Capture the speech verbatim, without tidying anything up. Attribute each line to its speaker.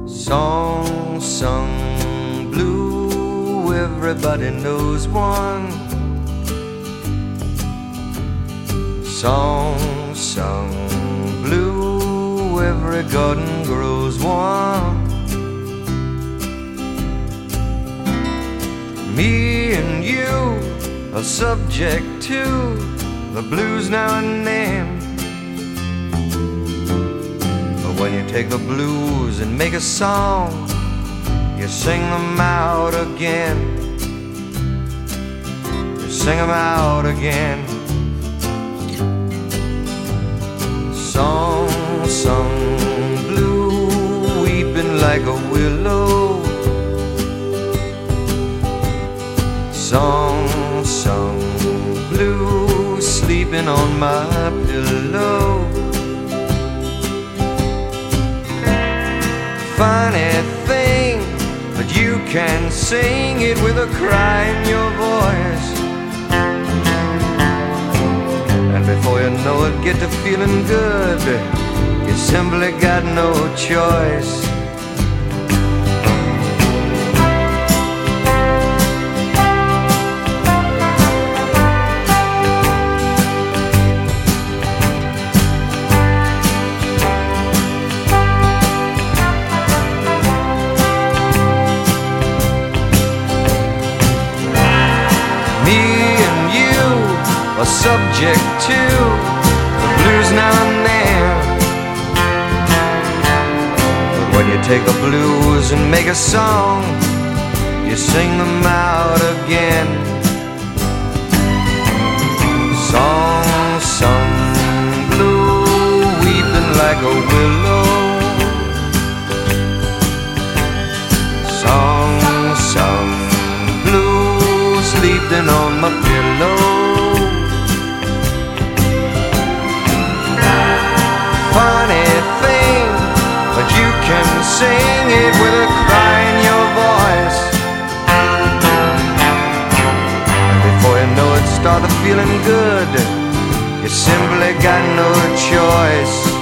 Speaker 1: Song sung blue, everybody knows one. Song sung blue, every garden grows one. Me and you are subject to the blues now and then. But when you take the blues and make a song, you sing them out again. You sing them out again. Song sung blue, weeping like a willow. Song sung blue, sleeping on my pillow. Funny thing, but you can sing it with a cry in your voice. And before you know it, get to feeling good. You simply got no choice. Are subject to the blues now and then. But when you take the blues and make a song, you sing them out again. Song sung blue, weeping like a willow. Song sung blue, sleeping on my pillow. Funny thing, but you can sing it with a cry in your voice. And before you know it, started feeling good. You simply got no choice.